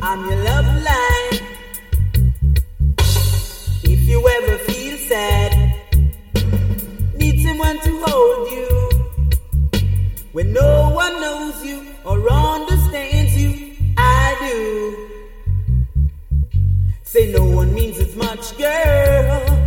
I'm your love line. If you ever feel sad, need someone to hold you, when no one knows you or understands you, I do. Say no one means as much, girl,